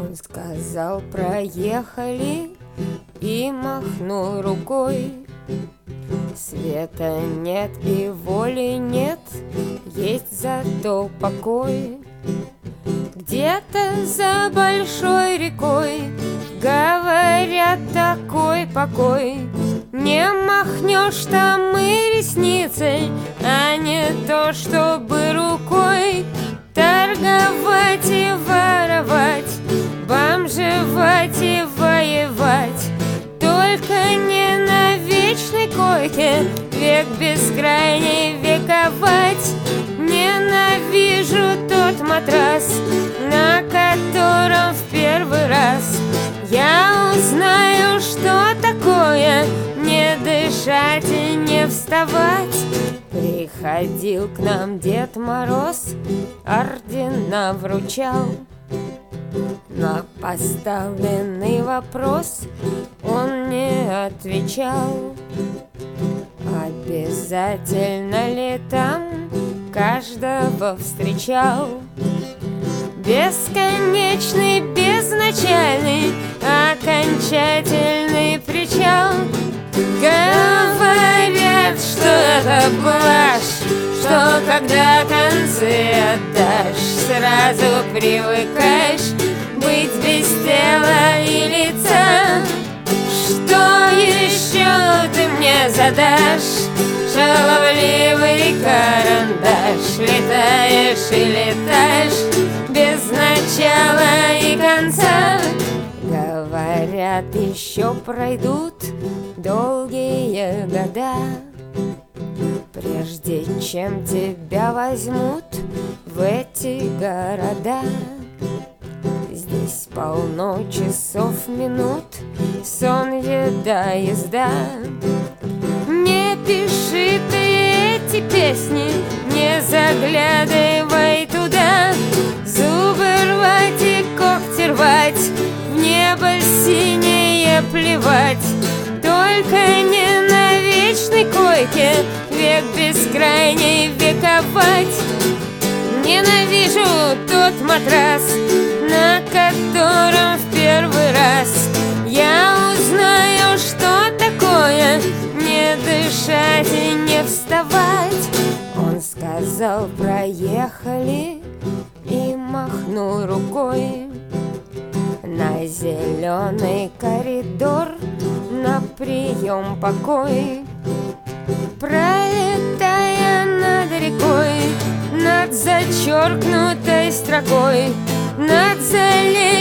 Он сказал: проехали, и махнул рукой. Света нет и воли нет, есть зато покой. Где-то за большой рекой, говорят, такой покой. Не махнешь там и ресницей, а не то, чтобы рукой торговать и воровать, бомжевать и воевать. Только не на вечной койке, век бескрайний вековать. Ненавижу тот матрас, на котором в первый раз я узнаю, что такое не дышать и не вставать. Приходил к нам Дед Мороз, ордена вручал. На поставленный вопрос он не отвечал. Обязательно ли там каждого встречал? Бесконечный, безначальный, окончательный причал. Говорят, что это блажь, что когда концы отдашь, сразу привыкаешь быть без тела и лица. Что еще ты мне задашь? Шаловливый карандаш, летаешь и летаешь без начала и конца. Говорят, еще пройдут долгие года, прежде чем тебя возьмут в эти города. Здесь полно часов, минут, сон, еда, езда. Не пиши ты эти песни, не заглядывай туда. Зубы рвать и когти рвать, в небо синее плевать. Только не на вечной койке, век бескрайний вековать. Ненавижу тот матрас, на котором в первый раз я узнаю, что такое не дышать и не вставать. Он сказал: проехали, и махнул рукой на зеленый коридор, на прием покой. Пролетая над рекой, над зачеркнутой строкой, над залей